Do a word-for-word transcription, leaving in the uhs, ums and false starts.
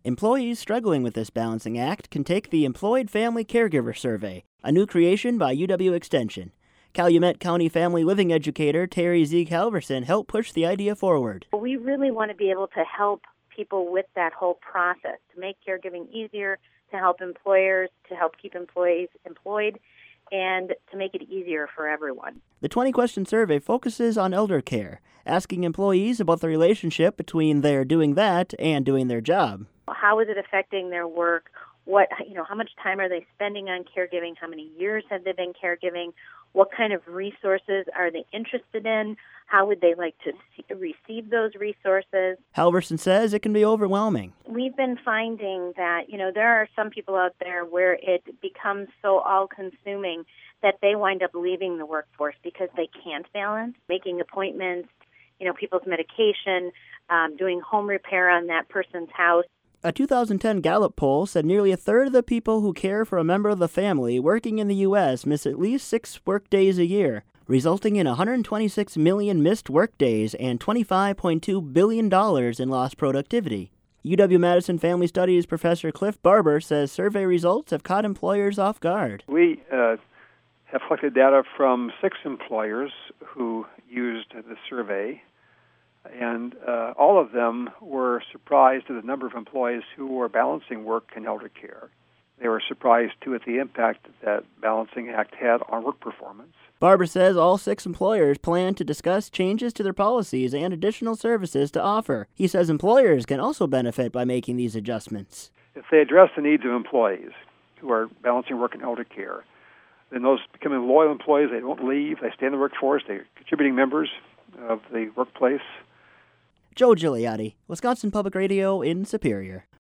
Employees struggling with this balancing act can take the Employed Family Caregiver Survey, a new creation by U W Extension. Calumet County Family Living educator Terry Z. Halverson helped push the idea forward. We really want to be able to help people with that whole process, to make caregiving easier, to help employers, to help keep employees employed, and to make it easier for everyone. The twenty-question survey focuses on elder care, asking employees about the relationship between their doing that and doing their job. How is it affecting their work? What, you know, how much time are they spending on caregiving? How many years have they been caregiving? What kind of resources are they interested in? How would they like to see, receive those resources? Halverson says it can be overwhelming. We've been finding that, you know, there are some people out there where it becomes so all-consuming that they wind up leaving the workforce because they can't balance making appointments, you know, people's medication, um, doing home repair on that person's house. A two thousand ten Gallup poll said nearly a third of the people who care for a member of the family working in the U S miss at least six work days a year, resulting in one hundred twenty-six million missed work days and twenty-five point two billion dollars in lost productivity. U W-Madison Family Studies professor Cliff Barber says survey results have caught employers off guard. We uh, have collected data from six employers who used the survey, and uh, all of them were surprised at the number of employees who were balancing work and elder care. They were surprised, too, at the impact that balancing act had on work performance. Barber says all six employers plan to discuss changes to their policies and additional services to offer. He says employers can also benefit by making these adjustments. If they address the needs of employees who are balancing work and elder care, then those becoming loyal employees, they don't leave, they stay in the workforce, they're contributing members of the workplace. Joe Gigliotti, Wisconsin Public Radio in Superior.